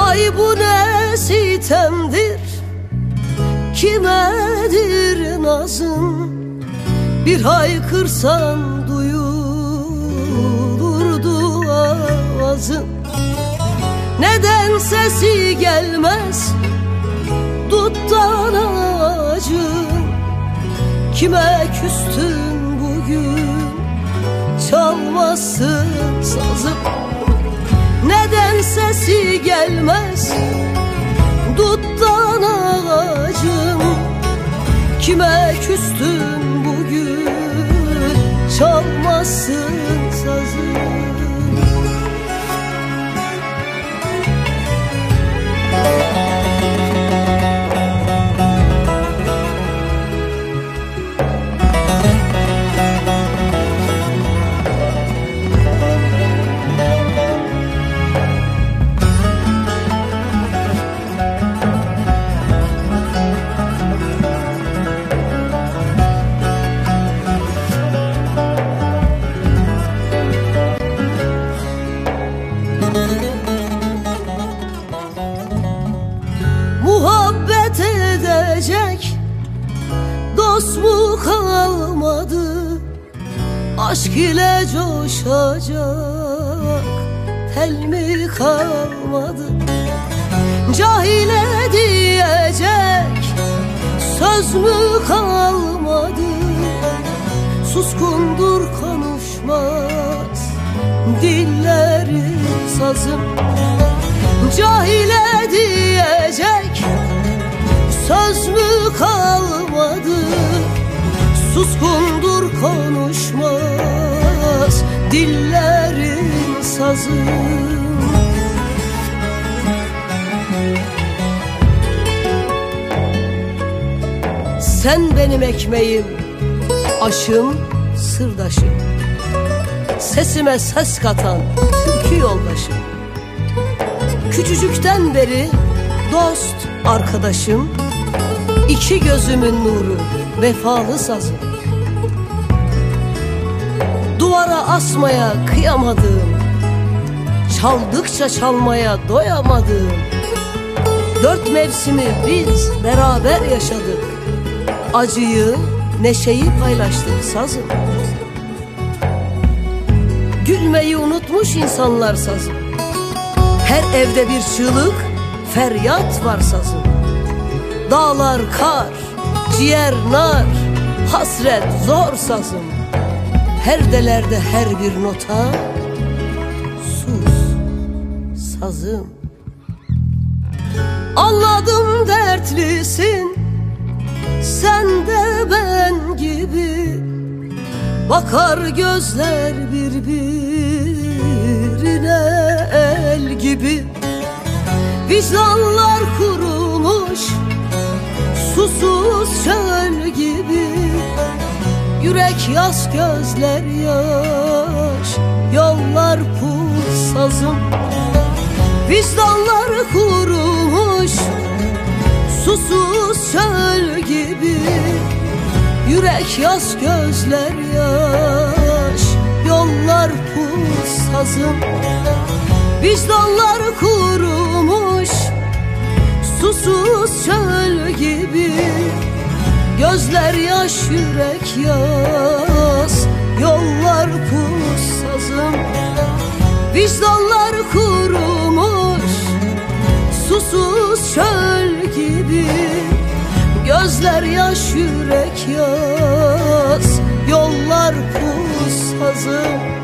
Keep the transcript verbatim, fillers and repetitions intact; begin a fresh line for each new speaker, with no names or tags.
Vay bu ne sitemdir, kimedir nazın? Bir haykırsan duyulurdu avazın. Neden sesi gelmez duttan ağacın? Kime küstün bugün, çalmasın sazım? Neden sesi gelmez duttan ağacın? Kime küstün bugün, çalmasın sazım? Muhabbet edecek dost mu kalmadı? Aşk ile coşacak tel mi kalmadı? Cahile diyecek söz mü kalmadı? Suskundur konuşmaz dillerin sazım. Cahile diyecek söz mü kalmadı? Suskundur konuşmaz dillerin sazı. Sen benim ekmeğim, aşım, sırdaşım, sesime ses katan türkü yoldaşım. Küçücükten beri dost arkadaşım, iki gözümün nuru, vefalı sazım. Duvara asmaya kıyamadığım, çaldıkça çalmaya doyamadığım, dört mevsimi biz beraber yaşadık. Acıyı, neşeyi paylaştık sazım. Gülmeyi unutmuş insanlar sazım. Her evde bir çığlık, feryat var sazım. Dağlar kar, ciğer nar, hasret zor sazım. Her delerde her bir nota, sus sazım. Anladım dertlisin, sen de ben gibi. Bakar gözler birbirine el gibi. Vicdanlar kurumuş susuz çöl gibi. Yürek yas, gözler yaş, yollar pul sazım. Vicdanlar kurumuş susuz çöl gibi. Yürek yas, gözler yaş, yollar pul sazım. Vicdanlar kurumuş susuz çöl gibi. Gözler yaş, yürek yas, yollar pul sazım. Vicdanlar kurumuş susuz çöl gibi. Gözler yaş, yürek yas, yollar pul sazım.